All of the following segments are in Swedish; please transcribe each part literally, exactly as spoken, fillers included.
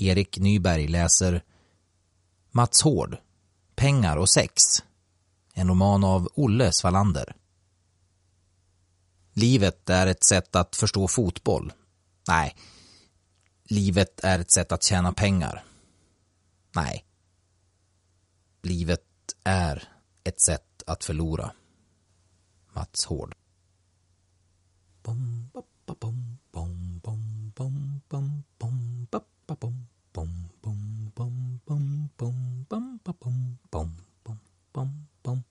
Erik Nyberg läser Mats Hård, Pengar och sex. En roman av Olle Svalander. Livet är ett sätt att förstå fotboll. Nej. Livet är ett sätt att tjäna pengar. Nej. Livet är ett sätt att förlora. Mats Hård. Bom, bom, bom, bom, bom, bom, bom, bom, bom, bom, bom, bom, bom, bom, bom, bom, bom, bom, bom, bom.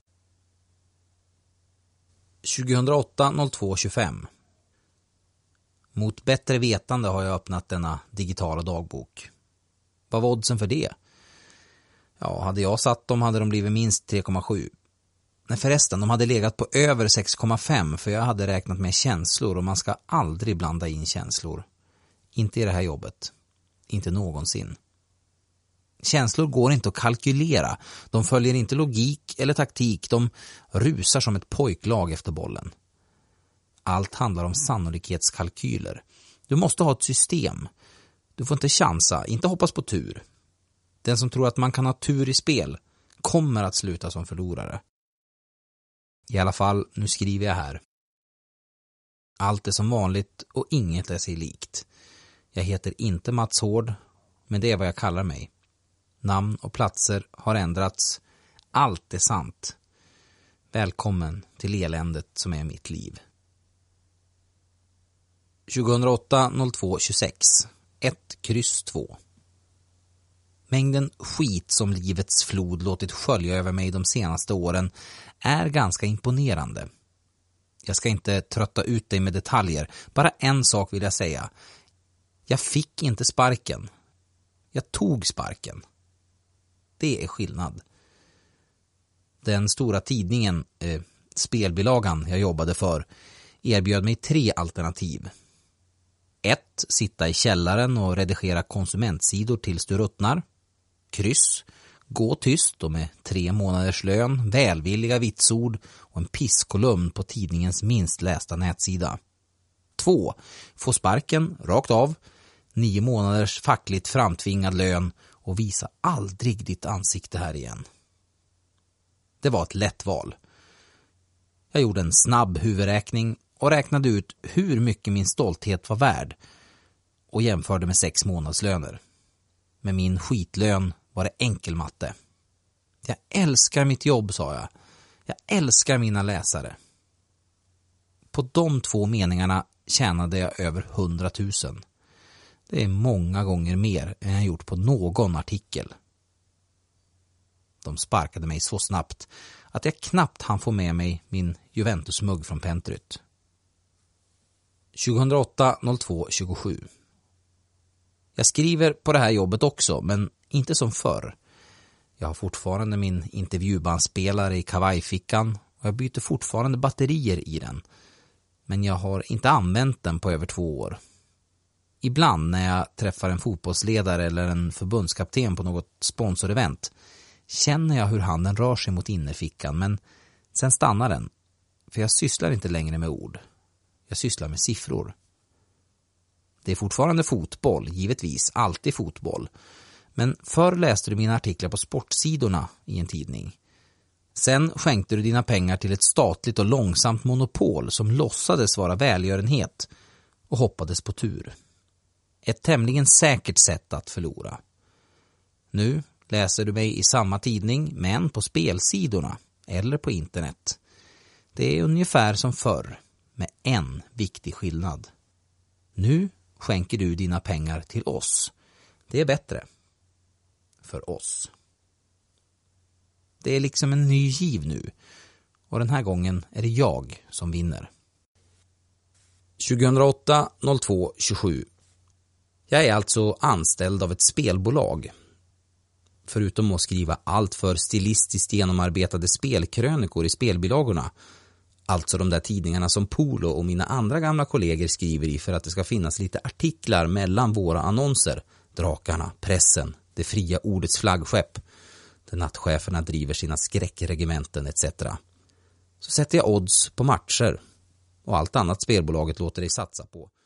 tjugohundraåtta noll två tjugofem. Mot bättre vetande har jag öppnat denna digitala dagbok. Vad var oddsen för det? Ja, hade jag satt dem hade de blivit minst tre komma sju. Nej förresten, de hade legat på över sex komma fem för jag hade räknat med känslor och man ska aldrig blanda in känslor. Inte i det här jobbet. Inte någonsin. Känslor går inte att kalkylera. De följer inte logik eller taktik. De rusar som ett pojklag efter bollen. Allt handlar om sannolikhetskalkyler. Du måste ha ett system. Du får inte chansa, inte hoppas på tur. Den som tror att man kan ha tur i spel kommer att sluta som förlorare. I alla fall, nu skriver jag här. Allt är som vanligt och inget är sig likt. Jag heter inte Mats Hård, men det är vad jag kallar mig. Namn och platser har ändrats. Allt är sant. Välkommen till eländet som är mitt liv. tjugohundraåtta noll två tjugosex. ett kryss två. Mängden skit som livets flod låtit skölja över mig de senaste åren är ganska imponerande. Jag ska inte trötta ut dig med detaljer. Bara en sak vill jag säga. Jag fick inte sparken. Jag tog sparken. Det är skillnad. Den stora tidningen, eh, spelbilagan jag jobbade för, erbjöd mig tre alternativ. ett. Sitta i källaren och redigera konsumentsidor tills du ruttnar. Kryss. Gå tyst och med tre månaders lön, välvilliga vitsord och en pisskolumn på tidningens minst lästa nätsida. två. Få sparken, rakt av, nio månaders fackligt framtvingad lön och visa aldrig ditt ansikte här igen. Det var ett lätt val. Jag gjorde en snabb huvudräkning och räknade ut hur mycket min stolthet var värd och jämförde med sex månadslöner. Med min skitlön var det enkel matte. Jag älskar mitt jobb, sa jag. Jag älskar mina läsare. På de två meningarna tjänade jag över hundratusen. Det är många gånger mer än jag gjort på någon artikel. De sparkade mig så snabbt att jag knappt hann få med mig min Juventus-mugg från Pentryt. tjugohundraåtta noll två tjugosju. Jag skriver på det här jobbet också, men inte som förr. Jag har fortfarande min intervjubandspelare i kavajfickan och jag byter fortfarande batterier i den. Men jag har inte använt den på över två år. Ibland när jag träffar en fotbollsledare eller en förbundskapten på något sponsorevent känner jag hur handen rör sig mot innerfickan, men sen stannar den. För jag sysslar inte längre med ord. Jag sysslar med siffror. Det är fortfarande fotboll, givetvis, alltid fotboll. Men förr läste du mina artiklar på sportsidorna i en tidning. Sen skänkte du dina pengar till ett statligt och långsamt monopol som låtsades vara välgörenhet och hoppades på tur. Ett tämligen säkert sätt att förlora. Nu läser du mig i samma tidning, men på spelsidorna eller på internet. Det är ungefär som förr, med en viktig skillnad. Nu skänker du dina pengar till oss. Det är bättre. För oss. Det är liksom en ny giv nu. Och den här gången är det jag som vinner. tjugohundraåtta noll två tjugosju. Jag är alltså anställd av ett spelbolag. Förutom att skriva allt för stilistiskt genomarbetade spelkrönikor i spelbilagorna. Alltså de där tidningarna som Polo och mina andra gamla kollegor skriver i för att det ska finnas lite artiklar mellan våra annonser. Drakarna, pressen, det fria ordets flaggskepp. Där nattcheferna driver sina skräckregementen et cetera. Så sätter jag odds på matcher. Och allt annat spelbolaget låter dig satsa på.